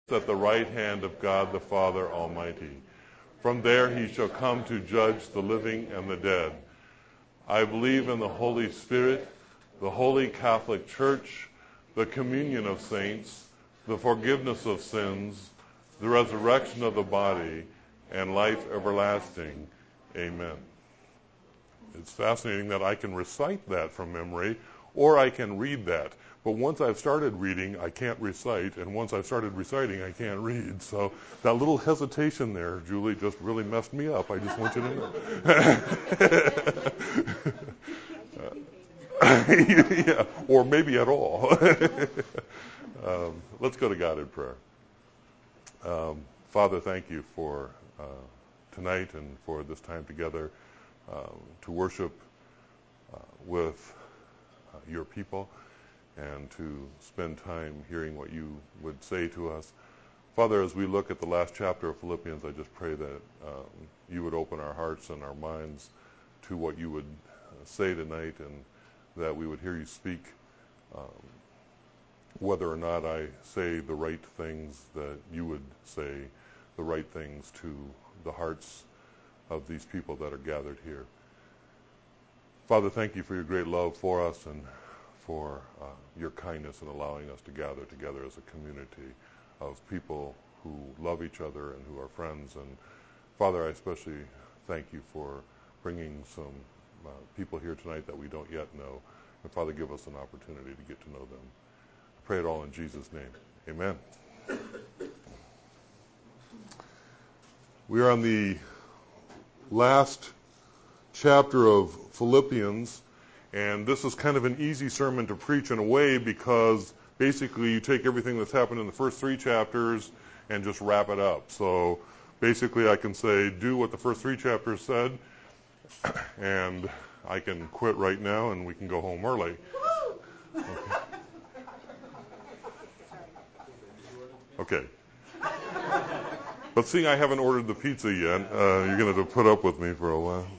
at the right hand of God the Father Almighty. From there he shall come to judge the living and the dead. I believe in the Holy Spirit, the Holy Catholic Church, the communion of saints, the forgiveness of sins, the resurrection of the body, and life everlasting. Amen. It's fascinating that I can recite that from memory, or I can read that. But once I've started reading, I can't recite, and once I've started reciting, I can't read. So that little hesitation there, Julie, just really messed me up. I just want you to know. Yeah, or maybe at all. Let's go to God in prayer. Father, thank you for tonight and for this time together to worship with your people and to spend time hearing what you would say to us. Father, as we look at the last chapter of Philippians, I just pray that you would open our hearts and our minds to what you would say tonight, and that we would hear you speak, whether or not I say the right things, that you would say the right things to the hearts of these people that are gathered here. Father, thank you for your great love for us and for your kindness in allowing us to gather together as a community of people who love each other and who are friends. And Father, I especially thank you for bringing some people here tonight that we don't yet know. And Father, give us an opportunity to get to know them. I pray it all in Jesus' name. Amen. We are on the last chapter of Philippians, and this is kind of an easy sermon to preach in a way, because basically you take everything that's happened in the first 3 chapters and just wrap it up. So basically I can say, do what the first 3 chapters said, and I can quit right now and we can go home early. Okay. But seeing I haven't ordered the pizza yet, you're going to have to put up with me for a while.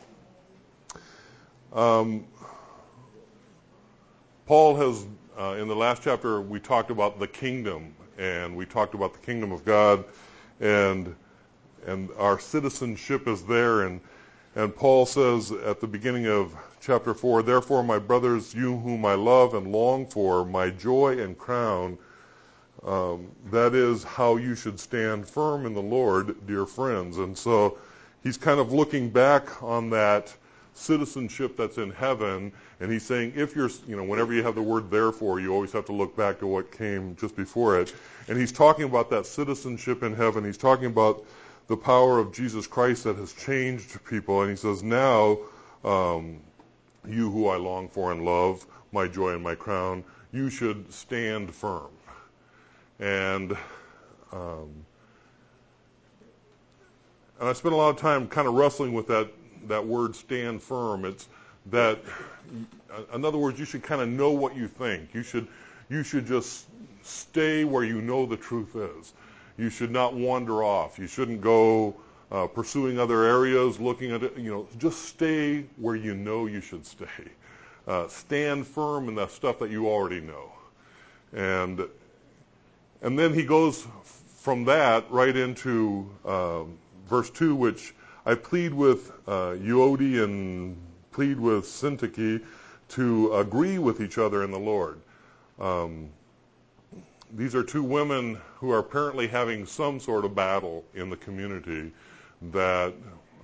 Paul has, in the last chapter, we talked about the kingdom, and we talked about the kingdom of God, and our citizenship is there. And Paul says at the beginning of chapter 4, "Therefore, my brothers, you whom I love and long for, my joy and crown, that is how you should stand firm in the Lord, dear friends." And so he's kind of looking back on that citizenship that's in heaven, and he's saying, if you're, whenever you have the word therefore, you always have to look back to what came just before it. And he's talking about that citizenship in heaven. He's talking about the power of Jesus Christ that has changed people. And he says, now, you who I long for and love, my joy and my crown, you should stand firm. And I spent a lot of time kind of wrestling with that word stand firm. It's that, in other words, you should kind of know what you think. You should just stay where you know the truth is. You should not wander off. You shouldn't go pursuing other areas, looking at it. Just stay where you know you should stay. Stand firm in the stuff that you already know. And then he goes from that right into verse 2, which I plead with Euodia and plead with Syntyche to agree with each other in the Lord. These are 2 women who are apparently having some sort of battle in the community that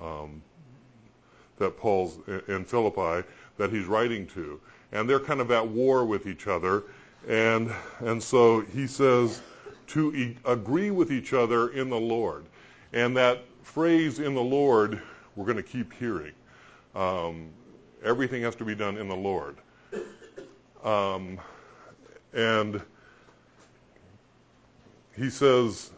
Paul's in Philippi, that he's writing to. And they're kind of at war with each other. And so he says to agree with each other in the Lord. And that phrase, in the Lord, we're going to keep hearing. Everything has to be done in the Lord. And he says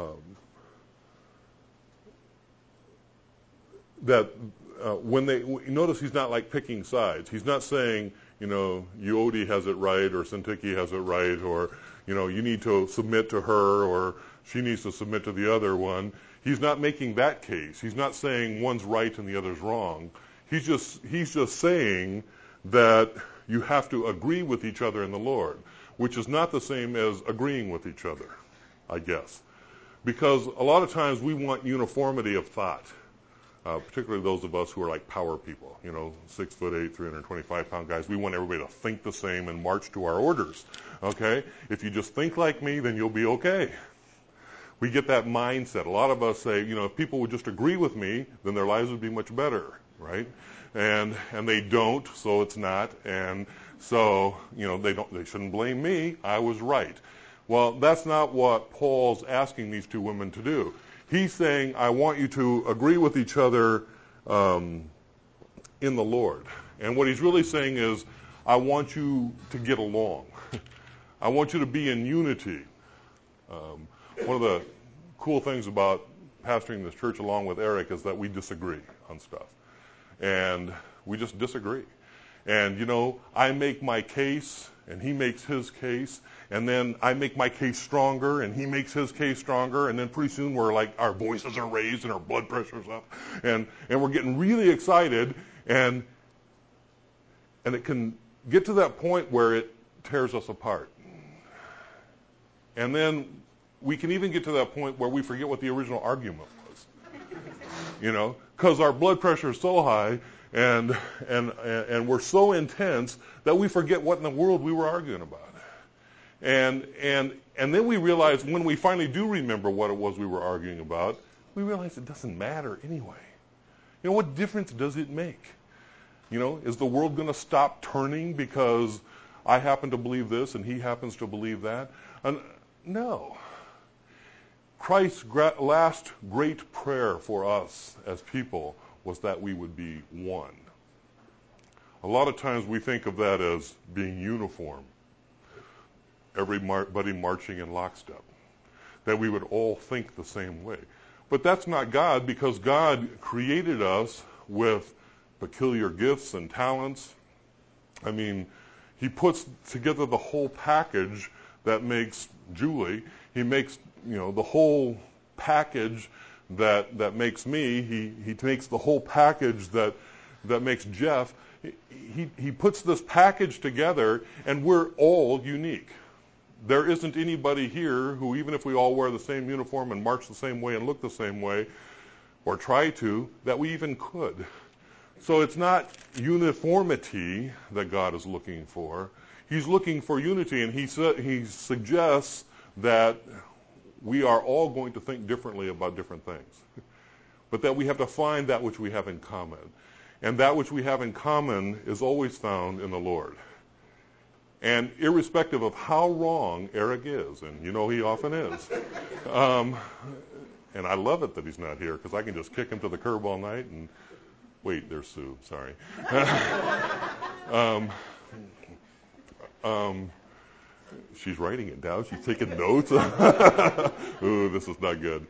that when they notice, he's not like picking sides. He's not saying, Euodia has it right, or Syntyche has it right, or you need to submit to her, or she needs to submit to the other one. He's not making that case. He's not saying one's right and the other's wrong. He's just saying that you have to agree with each other in the Lord, which is not the same as agreeing with each other. I guess. Because a lot of times we want uniformity of thought, particularly those of us who are like power people, 6'8", 325-pound guys. We want everybody to think the same and march to our orders, okay? If you just think like me, then you'll be okay. We get that mindset. A lot of us say, if people would just agree with me, then their lives would be much better, right? And they don't, so it's not. And so, they shouldn't blame me. I was right. Well, that's not what Paul's asking these two women to do. He's saying, I want you to agree with each other in the Lord. And what he's really saying is, I want you to get along. I want you to be in unity. One of the cool things about pastoring this church along with Eric is that we disagree on stuff. And we just disagree. And, I make my case, and he makes his case, and then I make my case stronger, and he makes his case stronger, and then pretty soon we're like, our voices are raised and our blood pressure's up, and we're getting really excited, and it can get to that point where it tears us apart. And then we can even get to that point where we forget what the original argument was, because our blood pressure is so high, and we're so intense that we forget what in the world we were arguing about. And then we realize when we finally do remember what it was we were arguing about, we realize it doesn't matter anyway. What difference does it make? Is the world going to stop turning because I happen to believe this and he happens to believe that? No. Christ's last great prayer for us as people was that we would be one. A lot of times we think of that as being uniform. Everybody marching in lockstep, that we would all think the same way. But that's not God, because God created us with peculiar gifts and talents. I mean, he puts together the whole package that makes Julie. He makes, the whole package that makes me. He makes the whole package that makes Jeff. He puts this package together, and we're all unique. There isn't anybody here who, even if we all wear the same uniform and march the same way and look the same way, or try to, that we even could. So it's not uniformity that God is looking for. He's looking for unity, and he suggests that we are all going to think differently about different things, but that we have to find that which we have in common. And that which we have in common is always found in the Lord. And irrespective of how wrong Eric is, and he often is, and I love it that he's not here, because I can just kick him to the curb all night and, wait, there's Sue, sorry. She's writing it down, she's taking notes. Ooh, this is not good.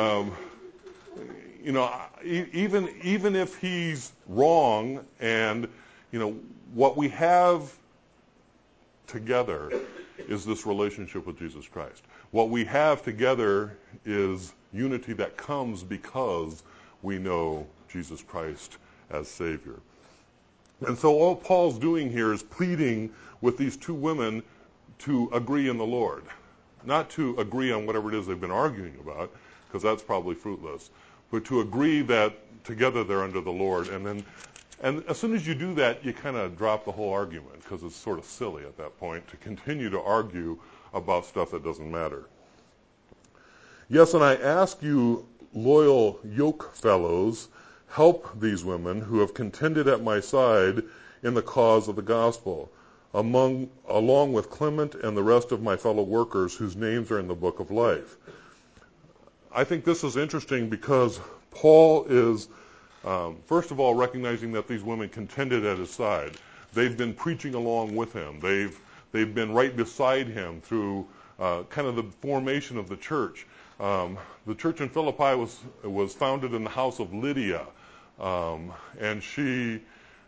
Even if he's wrong, and, what we have together is this relationship with Jesus Christ. What we have together is unity that comes because we know Jesus Christ as Savior. And so all Paul's doing here is pleading with these two women to agree in the Lord. Not to agree on whatever it is they've been arguing about, because that's probably fruitless, but to agree that together they're under the Lord. And as soon as you do that, you kind of drop the whole argument, because it's sort of silly at that point to continue to argue about stuff that doesn't matter. Yes, and I ask you, loyal yoke fellows, help these women who have contended at my side in the cause of the gospel, along with Clement and the rest of my fellow workers whose names are in the book of life. I think this is interesting because Paul is, first of all, recognizing that these women contended at his side. They've been preaching along with him. They've been right beside him through kind of the formation of the church. The church in Philippi was founded in the house of Lydia, and she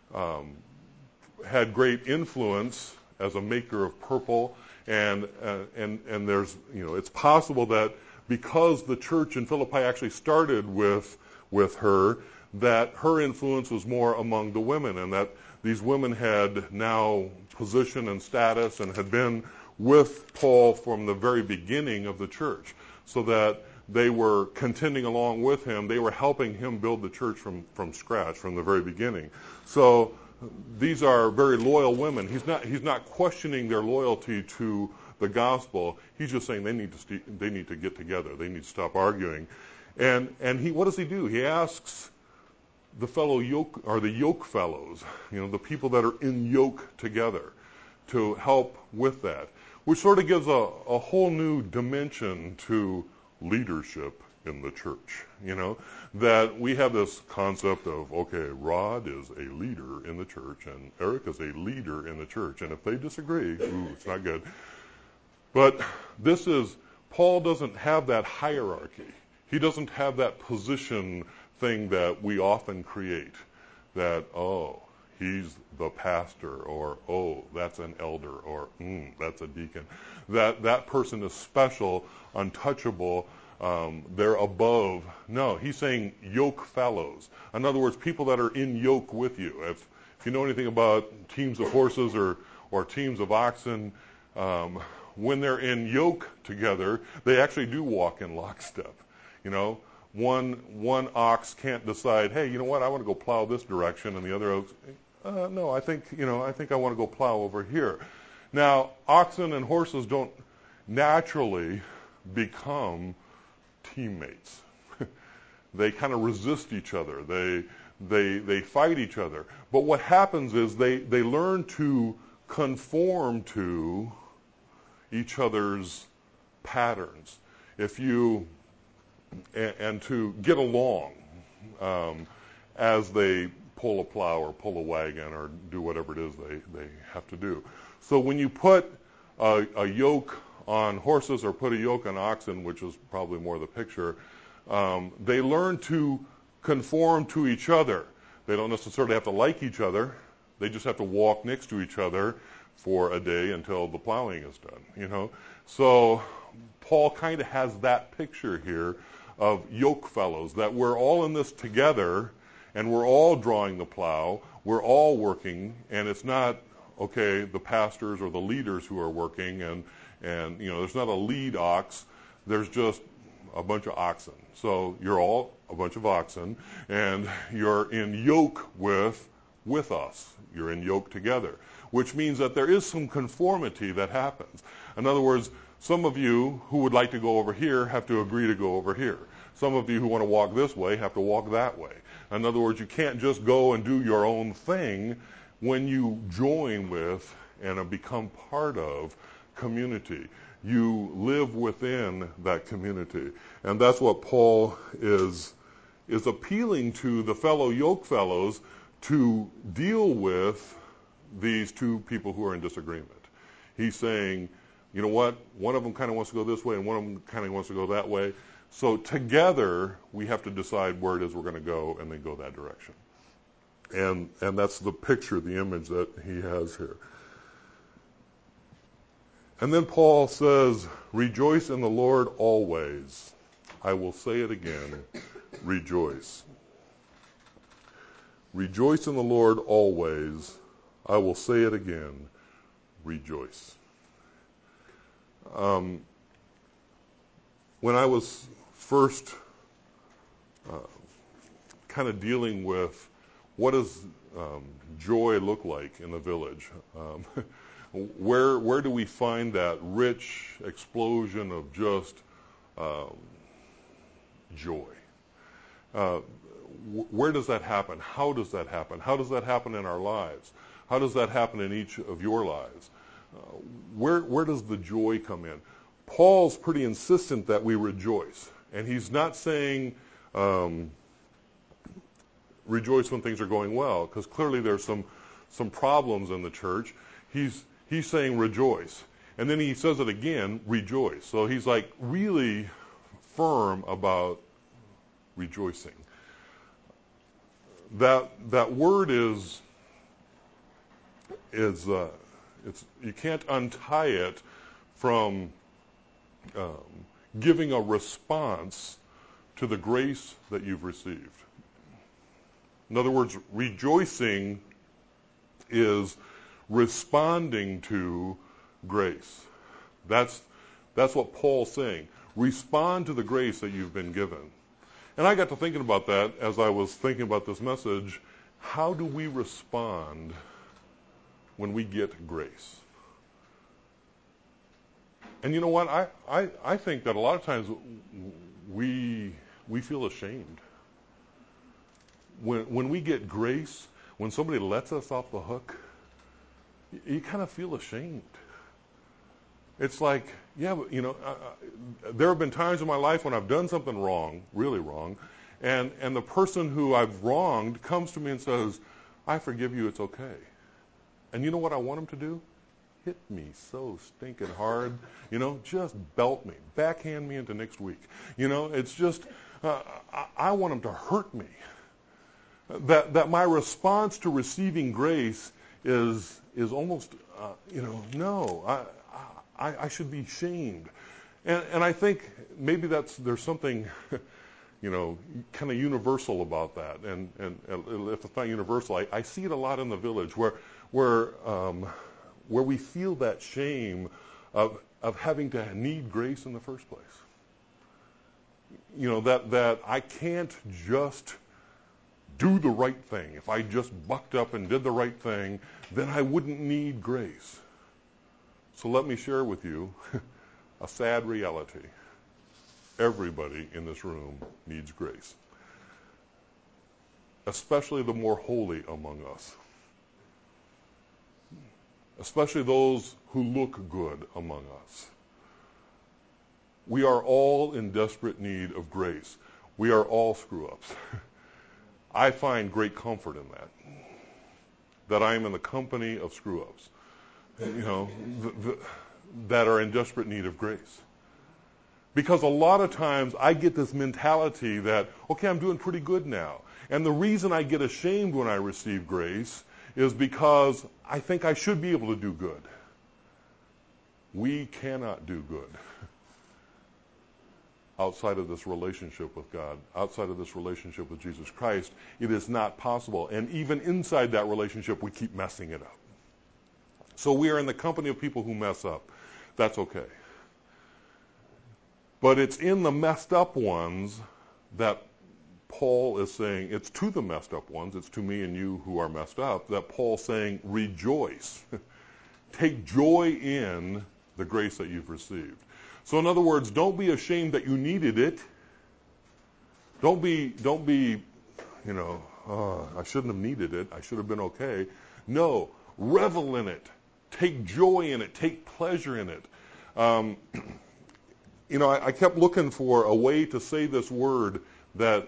had great influence as a maker of purple. And there's, it's possible that because the church in Philippi actually started with her, that her influence was more among the women, and that these women had now position and status and had been with Paul from the very beginning of the church. so that they were contending along with him. They were helping him build the church from scratch, from the very beginning. So these are very loyal women. He's not questioning their loyalty to the gospel. He's just saying they need to get together. They need to stop arguing. And what does he do? He asks the yoke fellows, the people that are in yoke together, to help with that, which sort of gives a whole new dimension to leadership in the church. That we have this concept of, okay, Rod is a leader in the church and Eric is a leader in the church, and if they disagree, it's not good. But Paul doesn't have that hierarchy. He doesn't have that position thing that we often create, that, oh, he's the pastor, or, oh, that's an elder, or, that's a deacon. That person is special, untouchable, they're above. No, he's saying yoke fellows. In other words, people that are in yoke with you. If you know anything about teams of horses or teams of oxen, when they're in yoke together, they actually do walk in lockstep. One ox can't decide, hey, you know what, I want to go plow this direction, and the other ox, no, I think I want to go plow over here. Now, oxen and horses don't naturally become teammates. They kind of resist each other. They fight each other. But what happens is they learn to conform to each other's patterns. And to get along as they pull a plow or pull a wagon or do whatever it is they have to do. So when you put a yoke on horses or put a yoke on oxen, which is probably more the picture, they learn to conform to each other. They don't necessarily have to like each other. They just have to walk next to each other for a day until the plowing is done. So Paul kind of has that picture here of yoke fellows, that we're all in this together and we're all drawing the plow, we're all working, and it's not, okay, the pastors or the leaders who are working and there's not a lead ox, there's just a bunch of oxen. So you're all a bunch of oxen and you're in yoke with us. You're in yoke together, which means that there is some conformity that happens. In other words, some of you who would like to go over here have to agree to go over here. Some of you who want to walk this way have to walk that way. In other words, you can't just go and do your own thing when you join with and become part of community. You live within that community. And that's what Paul is appealing to the fellow yoke fellows to deal with these two people who are in disagreement. He's saying, you know what, one of them kind of wants to go this way and one of them kind of wants to go that way. So together we have to decide where it is we're going to go and then go that direction. And that's the picture, the image that he has here. And then Paul says, rejoice in the Lord always. I will say it again, rejoice. Rejoice in the Lord always. I will say it again, rejoice. When I was first kind of dealing with what does joy look like in the village, where do we find that rich explosion of just joy? Where does that happen? How does that happen? How does that happen in our lives? How does that happen in each of your lives? Where does the joy come in? Paul's pretty insistent that we rejoice. And he's not saying rejoice when things are going well, because clearly there's some problems in the church. He's saying rejoice. And then he says it again, rejoice. So he's like really firm about rejoicing. That word is you can't untie it from giving a response to the grace that you've received. In other words, rejoicing is responding to grace. That's what Paul's saying. Respond to the grace that you've been given. And I got to thinking about that as I was thinking about this message. How do we respond when we get grace? And you know what? I think that a lot of times we feel ashamed. When we get grace, when somebody lets us off the hook, you kind of feel ashamed. It's like, yeah, but, there have been times in my life when I've done something wrong, really wrong, and the person who I've wronged comes to me and says, I forgive you, it's okay. And you know what I want him to do? Hit me so stinking hard, just belt me, backhand me into next week. It's just, I want him to hurt me. That my response to receiving grace is almost, no, I should be shamed. And I think maybe there's something, kind of universal about that. And if it's not universal, I see it a lot in the village where we feel that shame of having to need grace in the first place. That I can't just do the right thing. If I just bucked up and did the right thing, then I wouldn't need grace. So let me share with you a sad reality. Everybody in this room needs grace, especially the more holy among us, especially those who look good among us. We are all in desperate need of grace. We are all screw-ups. I find great comfort in that I am in the company of screw-ups, that are in desperate need of grace. Because a lot of times I get this mentality that, okay, I'm doing pretty good now. And the reason I get ashamed when I receive grace is because I think I should be able to do good. We cannot do good outside of this relationship with God, outside of this relationship with Jesus Christ. It is not possible. And even inside that relationship, we keep messing it up. So we are in the company of people who mess up. That's okay. But it's in the messed up ones that Paul is saying, it's to the messed up ones, it's to me and you who are messed up, that Paul's saying, rejoice. Take joy in the grace that you've received. So in other words, don't be ashamed that you needed it. Don't be, I shouldn't have needed it. I should have been okay. No, revel in it. Take joy in it. Take pleasure in it. I kept looking for a way to say this word that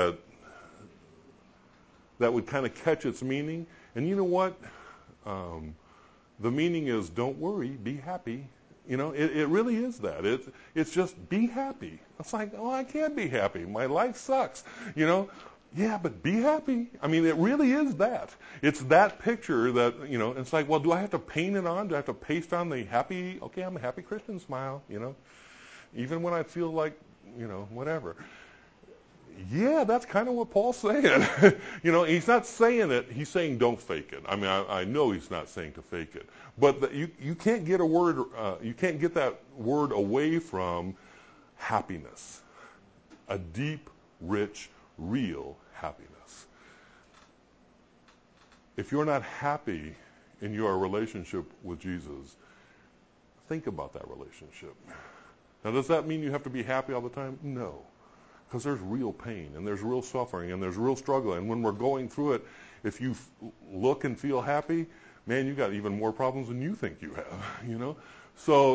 would kind of catch its meaning. And you know what? The meaning is don't worry, be happy. It really is that. It's just be happy. It's like, oh, I can't be happy. My life sucks. Yeah, but be happy. I mean, it really is that. It's that picture that, it's like, well, do I have to paint it on? Do I have to paste on the happy, okay, I'm a happy Christian smile, even when I feel like, whatever. Yeah, that's kind of what Paul's saying. He's not saying it. He's saying don't fake it. I mean, I know he's not saying to fake it. But you can't get you can't get that word away from happiness. A deep, rich, real happiness. If you're not happy in your relationship with Jesus, think about that relationship. Now, does that mean you have to be happy all the time? No. Because there's real pain, and there's real suffering, and there's real struggle. And when we're going through it, if you look and feel happy, man, you got even more problems than you think you have, So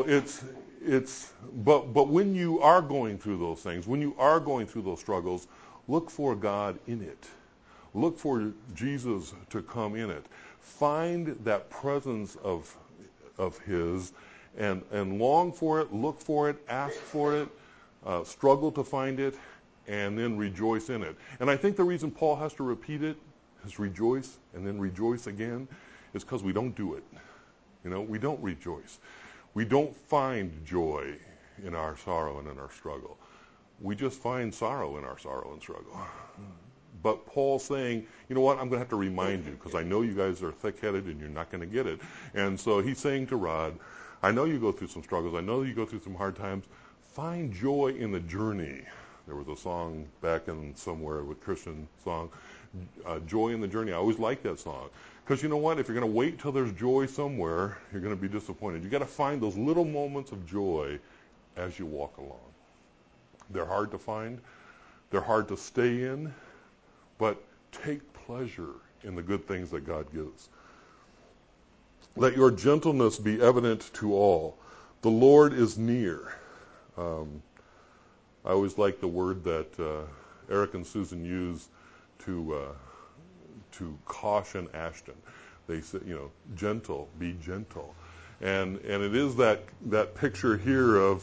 but when you are going through those things, when you are going through those struggles, look for God in it. Look for Jesus to come in it. Find that presence of His and long for it, look for it, ask for it, struggle to find it, and then rejoice in it. And I think the reason Paul has to repeat it, is rejoice and then rejoice again, is because we don't do it. We don't rejoice. We don't find joy in our sorrow and in our struggle. We just find sorrow in our sorrow and struggle. But Paul's saying, you know what, I'm going to have to remind you because I know you guys are thick-headed and you're not going to get it. And so he's saying to Rod, I know you go through some struggles. I know you go through some hard times. find joy in the journey. There was a song back in somewhere with Christian song, Joy in the Journey. I always liked that song. Because you know what? If you're going to wait till there's joy somewhere, you're going to be disappointed. You got to find those little moments of joy as you walk along. They're hard to find. They're hard to stay in. But take pleasure in the good things that God gives. Let your gentleness be evident to all. The Lord is near. I always like the word that Eric and Susan use to caution Ashton. They say, gentle, be gentle. And it is that picture here of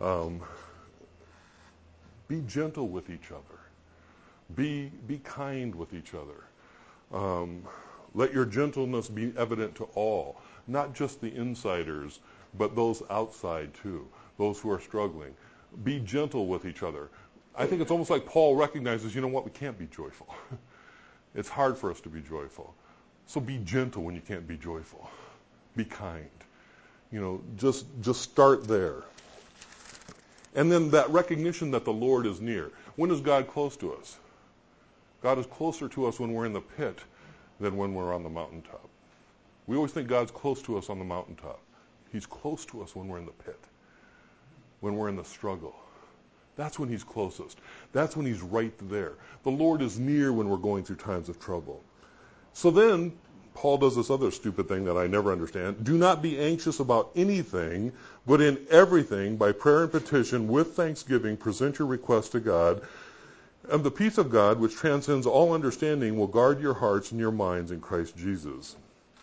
be gentle with each other. Be kind with each other. Let your gentleness be evident to all, not just the insiders, but those outside too, those who are struggling. Be gentle with each other. I think it's almost like Paul recognizes, you know what, we can't be joyful. It's hard for us to be joyful. So be gentle when you can't be joyful. Be kind. Just start there. And then that recognition that the Lord is near. When is God close to us? God is closer to us when we're in the pit than when we're on the mountaintop. We always think God's close to us on the mountaintop. He's close to us when we're in the pit, when we're in the struggle. That's when he's closest. That's when he's right there. The Lord is near when we're going through times of trouble. So then, Paul does this other stupid thing that I never understand. Do not be anxious about anything, but in everything, by prayer and petition, with thanksgiving, present your requests to God. And the peace of God, which transcends all understanding, will guard your hearts and your minds in Christ Jesus.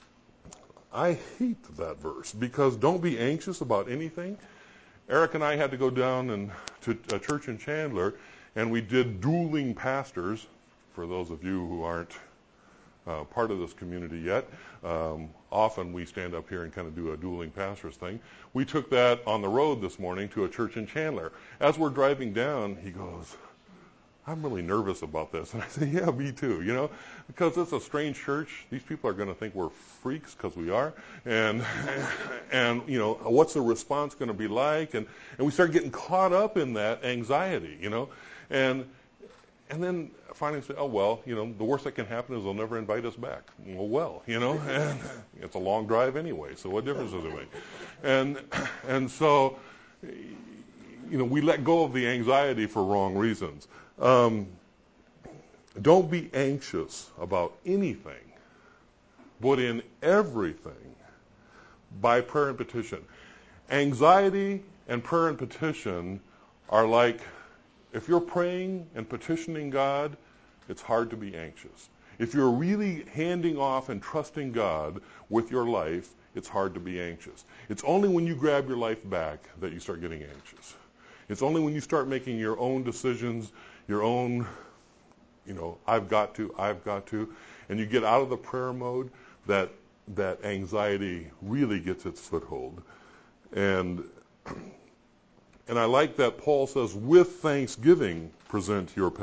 I hate that verse, because don't be anxious about anything. Eric and I had to go down to a church in Chandler, and we did dueling pastors. For those of you who aren't part of this community yet, often we stand up here and kind of do a dueling pastors thing. We took that on the road this morning to a church in Chandler. As we're driving down, he goes, I'm really nervous about this. And I say, yeah, me too, because it's a strange church. These people are going to think we're freaks, because we are. And what's the response going to be like? And we start getting caught up in that anxiety, And then finally say, oh, well, the worst that can happen is they'll never invite us back. Well, and it's a long drive anyway, so what difference does it make? And so, we let go of the anxiety for wrong reasons. Don't be anxious about anything, but in everything, by prayer and petition. Anxiety and prayer and petition are like, if you're praying and petitioning God, it's hard to be anxious. If you're really handing off and trusting God with your life, it's hard to be anxious. It's only when you grab your life back that you start getting anxious. It's only when you start making your own decisions, your own, I've got to, and you get out of the prayer mode, that anxiety really gets its foothold. And I like that Paul says, with thanksgiving, present your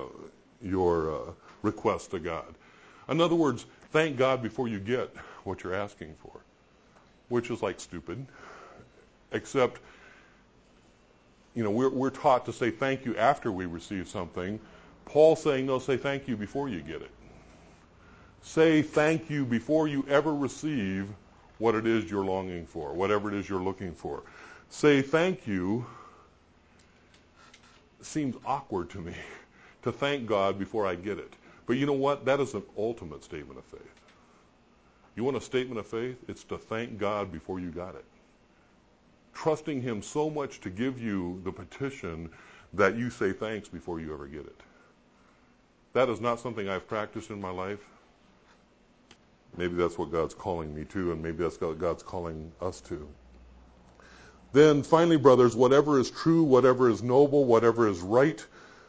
request to God. In other words, thank God before you get what you're asking for, which is like stupid, except, we're taught to say thank you after we receive something. Paul's saying, no, say thank you before you get it. Say thank you before you ever receive what it is you're longing for, whatever it is you're looking for. Say thank you seems awkward to me, to thank God before I get it. But you know what? That is an ultimate statement of faith. You want a statement of faith? It's to thank God before you got it. Trusting him so much to give you the petition that you say thanks before you ever get it. That is not something I've practiced in my life. Maybe that's what God's calling me to, and maybe that's what God's calling us to. Then finally, brothers, whatever is true, whatever is noble, whatever is right,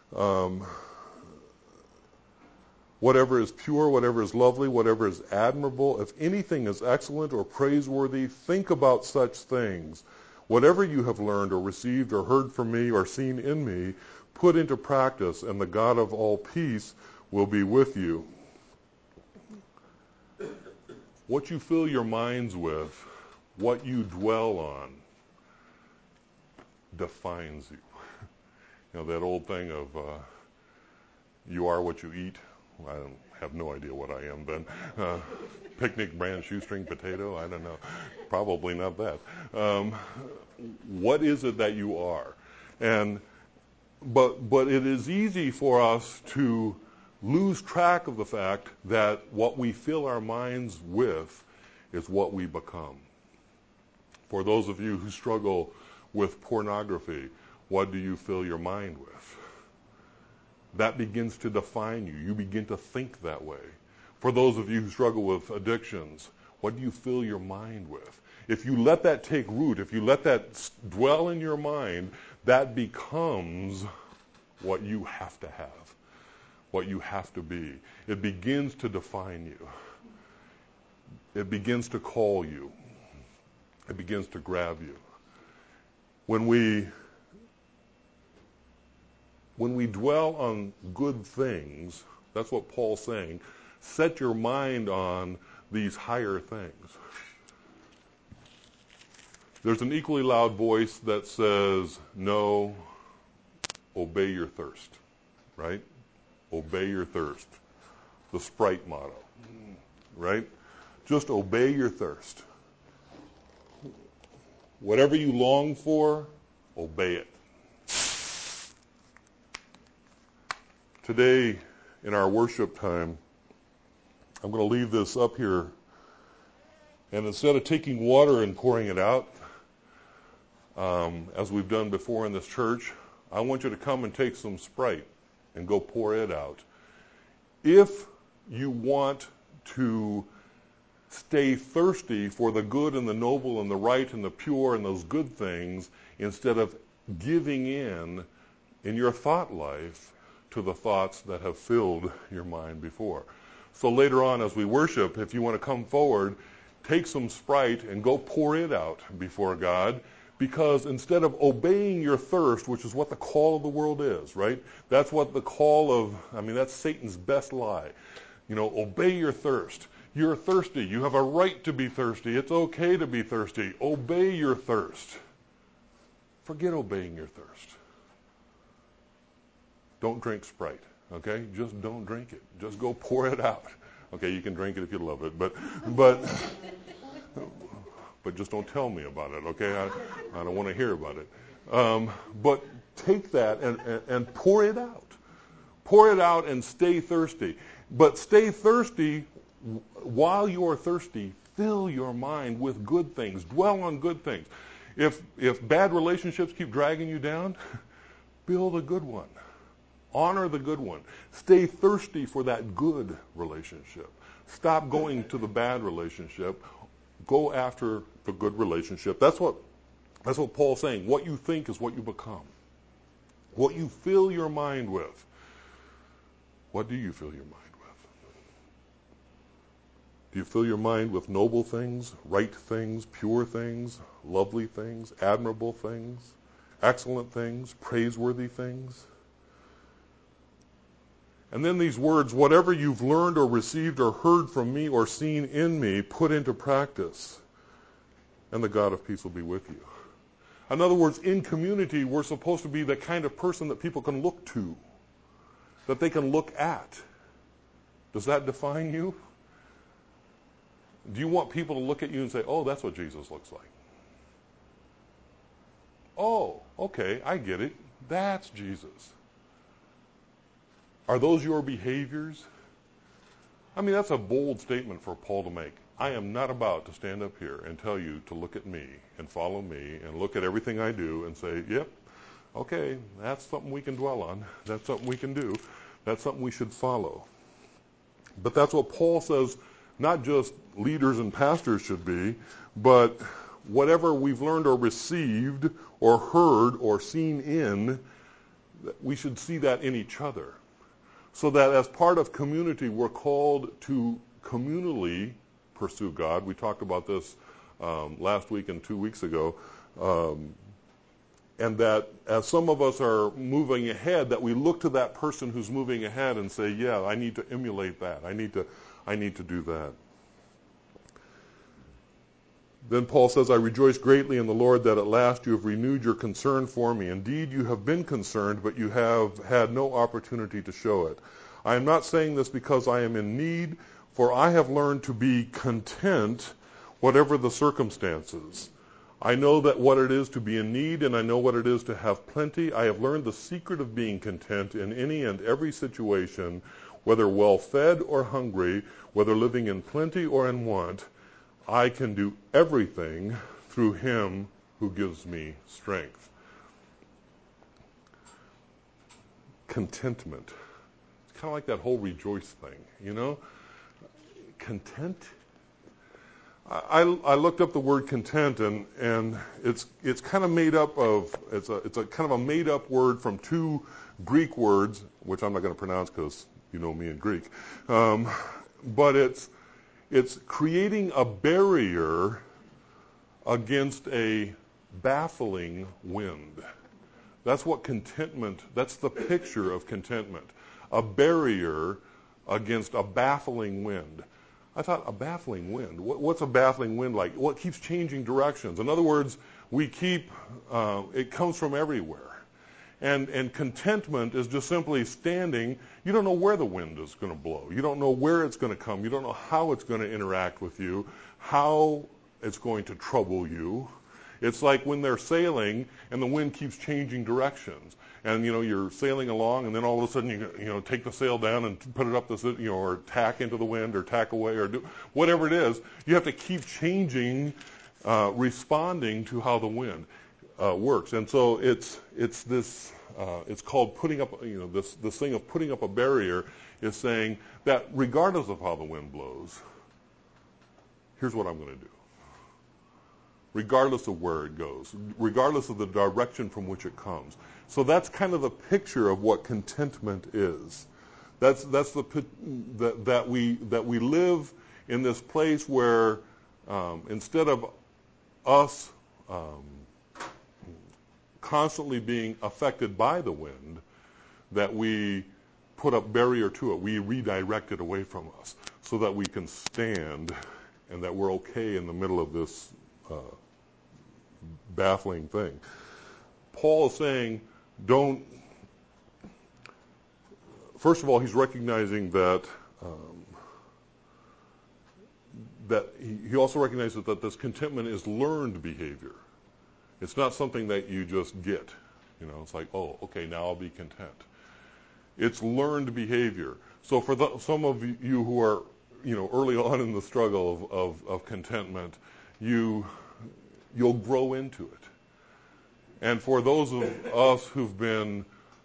whatever is pure, whatever is lovely, whatever is admirable, if anything is excellent or praiseworthy, think about such things. Whatever you have learned or received or heard from me or seen in me, put into practice, and the God of all peace will be with you. What you fill your minds with, what you dwell on, defines you. You know, that old thing of you are what you eat. I have no idea what I am then. Picnic brand shoestring potato? I don't know. Probably not that. What is it that you are? But it is easy for us to lose track of the fact that what we fill our minds with is what we become. For those of you who struggle with pornography, what do you fill your mind with? That begins to define you. You begin to think that way. For those of you who struggle with addictions, what do you fill your mind with? If you let that take root, if you let that dwell in your mind, that becomes what you have to have, what you have to be. It begins to define you. It begins to call you. It begins to grab you. When we dwell on good things, that's what Paul's saying, set your mind on these higher things. There's an equally loud voice that says, no, obey your thirst, right? Obey your thirst. The Sprite motto, right? Just obey your thirst. Whatever you long for, obey it. Today, in our worship time, I'm going to leave this up here, and instead of taking water and pouring it out, as we've done before in this church, I want you to come and take some Sprite and go pour it out. If you want to stay thirsty for the good and the noble and the right and the pure and those good things, instead of giving in your thought life to the thoughts that have filled your mind before. So later on as we worship, if you want to come forward, take some Sprite and go pour it out before God, because instead of obeying your thirst, which is what the call of the world is, right? That's what the call of, that's Satan's best lie. You know, obey your thirst. You're thirsty. You have a right to be thirsty. It's okay to be thirsty. Obey your thirst. Forget obeying your thirst. Don't drink Sprite, okay? Just don't drink it. Just go pour it out. Okay, you can drink it if you love it, but just don't tell me about it, okay? I don't want to hear about it. But take that and pour it out. Pour it out and stay thirsty. But stay thirsty while you are thirsty. Fill your mind with good things. Dwell on good things. If bad relationships keep dragging you down, build a good one. Honor the good one. Stay thirsty for that good relationship. Stop going to the bad relationship. Go after the good relationship. That's what Paul's saying. What you think is what you become. What you fill your mind with. What do you fill your mind with? Do you fill your mind with noble things, right things, pure things, lovely things, admirable things, excellent things, praiseworthy things? And then these words, whatever you've learned or received or heard from me or seen in me, put into practice, and the God of peace will be with you. In other words, in community, we're supposed to be the kind of person that people can look to, that they can look at. Does that define you? Do you want people to look at you and say, oh, that's what Jesus looks like? Oh, okay, I get it. That's Jesus. Are those your behaviors? That's a bold statement for Paul to make. I am not about to stand up here and tell you to look at me and follow me and look at everything I do and say, yep, okay, that's something we can dwell on. That's something we can do. That's something we should follow. But that's what Paul says, not just leaders and pastors should be, but whatever we've learned or received or heard or seen in, we should see that in each other. So that as part of community, we're called to communally pursue God. We talked about this last week and 2 weeks ago. And that as some of us are moving ahead, that we look to that person who's moving ahead and say, yeah, I need to emulate that. I need to do that. Then Paul says, I rejoice greatly in the Lord that at last you have renewed your concern for me. Indeed, you have been concerned, but you have had no opportunity to show it. I am not saying this because I am in need, for I have learned to be content whatever the circumstances. I know that what it is to be in need, and I know what it is to have plenty. I have learned the secret of being content in any and every situation, whether well-fed or hungry, whether living in plenty or in want. I can do everything through him who gives me strength. Contentment. It's kind of like that whole rejoice thing, you know? Content. I looked up the word content, and it's kind of made up of, it's a kind of a made up word from two Greek words, which I'm not going to pronounce because you know me in Greek. But it's creating a barrier against a baffling wind. That's what contentment, that's the picture of contentment. A barrier against a baffling wind. I thought, a baffling wind? What's a baffling wind like? What keeps changing directions? In other words, it comes from everywhere. And contentment is just simply standing. You don't know where the wind is going to blow. You don't know where it's going to come. You don't know how it's going to interact with you, how it's going to trouble you. It's like when they're sailing and the wind keeps changing directions. And, you're sailing along, and then all of a sudden you take the sail down and put it up or tack into the wind or tack away or do whatever it is. You have to keep changing, responding to how the wind works. And so it's this, it's called putting up, this thing of putting up a barrier is saying that regardless of how the wind blows, here's what I'm going to do. Regardless of where it goes, regardless of the direction from which it comes. So that's kind of the picture of what contentment is. That's that we live in this place where instead of us constantly being affected by the wind, that we put up barrier to it. We redirect it away from us so that we can stand and that we're okay in the middle of this baffling thing. Paul is saying, first of all, he's recognizing that he also recognizes that this contentment is learned behavior. It's not something that you just get. It's like, oh, okay, now I'll be content. It's learned behavior. So for some of you who are, early on in the struggle of contentment, you'll grow into it. And for those of us who've been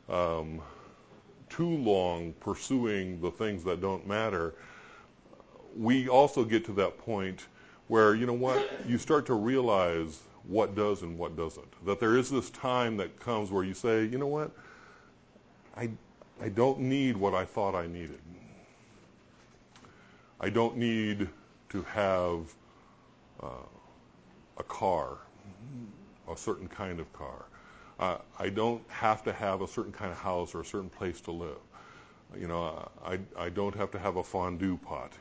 too long pursuing the things that don't matter, we also get to that point where, you start to realize what does and what doesn't. That there is this time that comes where you say, I don't need what I thought I needed. I don't need to have a car, a certain kind of car. I don't have to have a certain kind of house or a certain place to live. I don't have to have a fondue pot.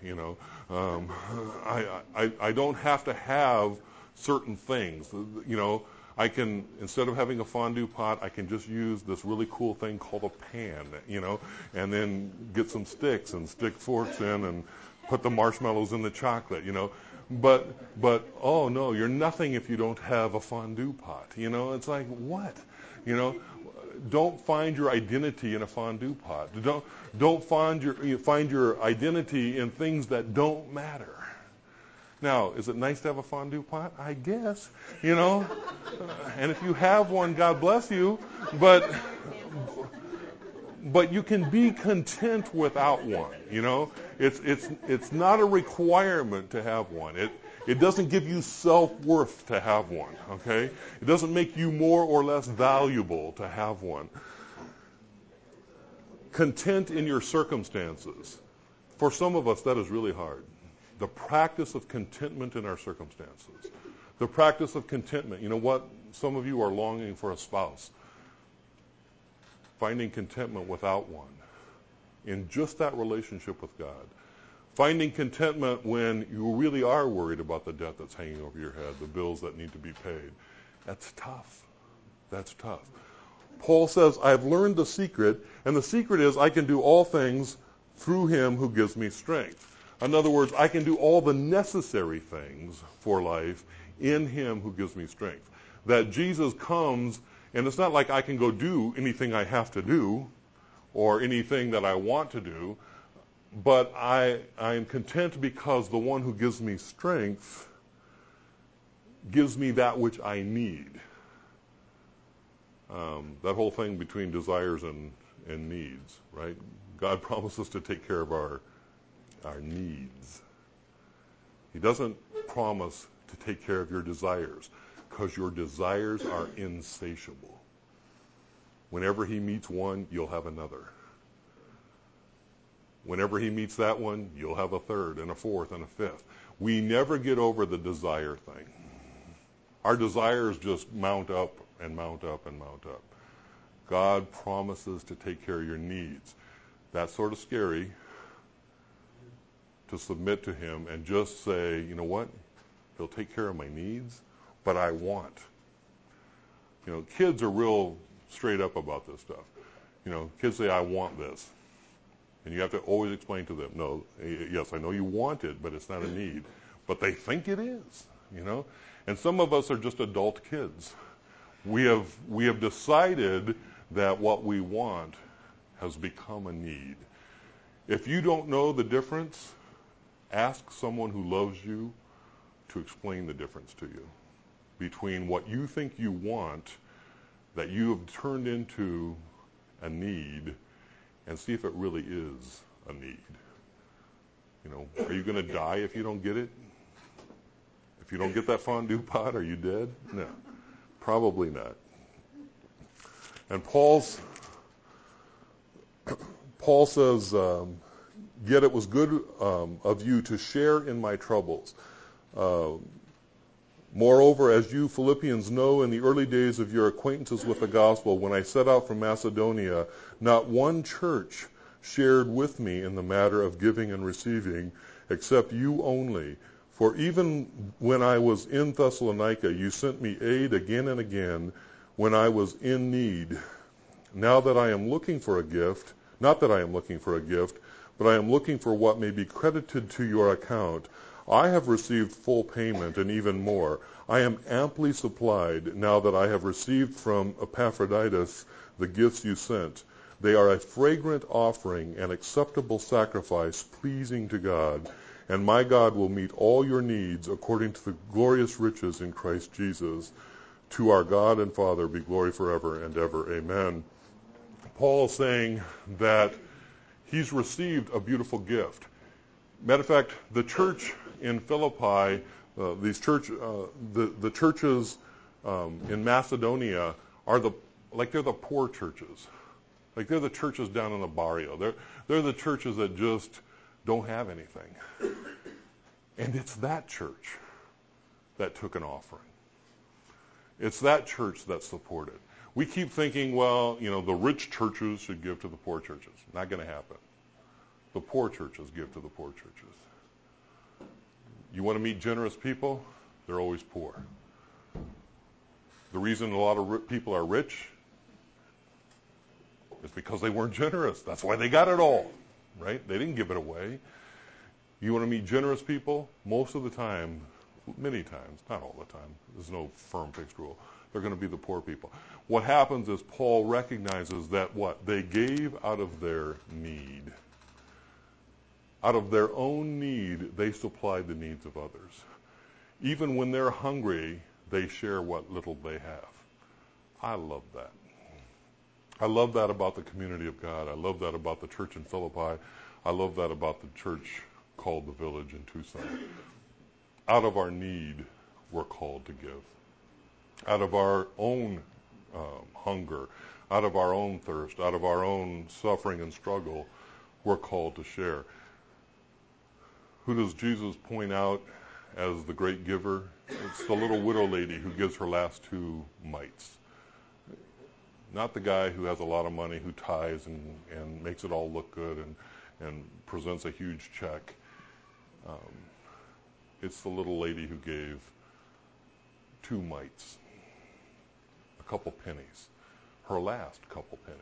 I don't have to have certain things. I can, instead of having a fondue pot, I can just use this really cool thing called a pan, and then get some sticks and stick forks in and put the marshmallows in the chocolate, But oh no, you're nothing if you don't have a fondue pot. It's like, what? Don't find your identity in a fondue pot. Don't find your identity in things that don't matter. Now, is it nice to have a fondue pot? I guess, and if you have one, God bless you. But you can be content without one. It's not a requirement to have one. It doesn't give you self-worth to have one. Okay, it doesn't make you more or less valuable to have one. Content in your circumstances. For some of us, that is really hard. The practice of contentment in our circumstances. The practice of contentment. You know what? Some of you are longing for a spouse. Finding contentment without one. In just that relationship with God. Finding contentment when you really are worried about the debt that's hanging over your head, the bills that need to be paid. That's tough. That's tough. Paul says, I've learned the secret, and the secret is I can do all things through him who gives me strength. In other words, I can do all the necessary things for life in him who gives me strength. That Jesus comes, and it's not like I can go do anything I have to do or anything that I want to do, but I am content because the one who gives me strength gives me that which I need. That whole thing between desires and needs, right? God promises to take care of our needs. He doesn't promise to take care of your desires, because your desires are insatiable. Whenever he meets one, you'll have another. Whenever he meets that one, you'll have a third and a fourth and a fifth. We never get over the desire thing. Our desires just mount up and mount up and mount up. God promises to take care of your needs. That's sort of scary, to submit to him and just say, you know what? He'll take care of my needs, but I want. You know, kids are real straight up about this stuff. You know, kids say, I want this. And you have to always explain to them, no, yes, I know you want it, but it's not a need. But they think it is, you know. And some of us are just adult kids. We have decided that what we want has become a need. If you don't know the difference, ask someone who loves you to explain the difference to you between what you think you want that you have turned into a need, and see if it really is a need. You know, are you going to die if you don't get it? If you don't get that fondue pot, are you dead? No, probably not. And Paul says, yet it was good of you to share in my troubles. Moreover, as you Philippians know, in the early days of your acquaintances with the gospel, when I set out from Macedonia, not one church shared with me in the matter of giving and receiving, except you only. For even when I was in Thessalonica, you sent me aid again and again when I was in need. Now that I am looking for a gift, not that I am looking for a gift, but I am looking for what may be credited to your account. I have received full payment and even more. I am amply supplied now that I have received from Epaphroditus the gifts you sent. They are a fragrant offering, an acceptable sacrifice pleasing to God. And my God will meet all your needs according to the glorious riches in Christ Jesus. To our God and Father be glory forever and ever. Amen. Paul is saying that he's received a beautiful gift. Matter of fact, the church in Philippi, the churches in Macedonia are they're the poor churches. Like they're the churches down in the barrio. They're the churches that just don't have anything. And it's that church that took an offering. It's that church that supported. We keep thinking, well, you know, the rich churches should give to the poor churches. Not going to happen. The poor churches give to the poor churches. You want to meet generous people? They're always poor. The reason a lot of people are rich is because they weren't generous. That's why they got it all, right? They didn't give it away. You want to meet generous people? Most of the time, many times, not all the time, there's no firm fixed rule, they're going to be the poor people. What happens is Paul recognizes that what? They gave out of their need. Out of their own need, they supply the needs of others. Even when they're hungry, they share what little they have. I love that. I love that about the community of God. I love that about the church in Philippi. I love that about the church called the Village in Tucson. Out of our need, we're called to give. Out of our own hunger, out of our own thirst, out of our own suffering and struggle, we're called to share. Who does Jesus point out as the great giver? It's the little widow lady who gives her last 2 mites. Not the guy who has a lot of money, who tithes and makes it all look good and presents a huge check. It's the little lady who gave 2 mites, a couple pennies, her last couple pennies.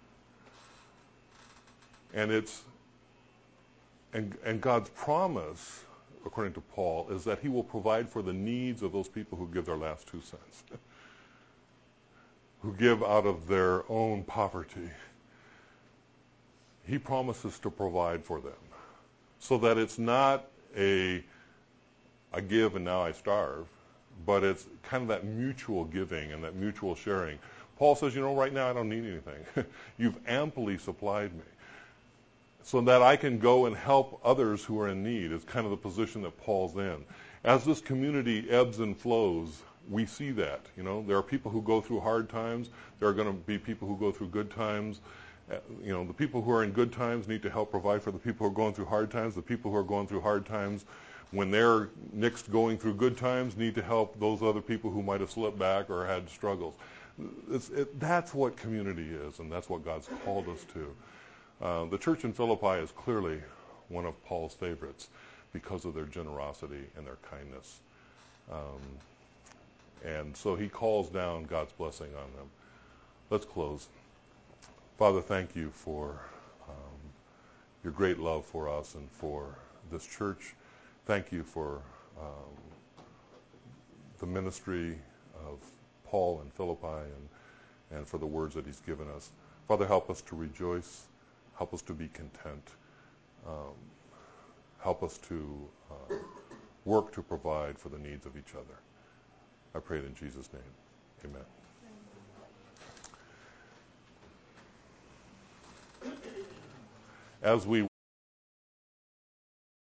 And God's promise, according to Paul, is that he will provide for the needs of those people who give their last 2 cents, who give out of their own poverty. He promises to provide for them so that it's not I give and now I starve, but it's kind of that mutual giving and that mutual sharing. Paul says, right now I don't need anything. You've amply supplied me so that I can go and help others who are in need. It's kind of the position that Paul's in. As this community ebbs and flows, we see that. There are people who go through hard times. There are going to be people who go through good times. The people who are in good times need to help provide for the people who are going through hard times. The people who are going through hard times, when they're next going through good times, need to help those other people who might have slipped back or had struggles. That's what community is, and that's what God's called us to. The church in Philippi is clearly one of Paul's favorites because of their generosity and their kindness. And so he calls down God's blessing on them. Let's close. Father, thank you for your great love for us and for this church. Thank you for the ministry of Paul in Philippi and for the words that he's given us. Father, help us to rejoice. Help us to be content. Help us to work to provide for the needs of each other. I pray it in Jesus' name. Amen. As we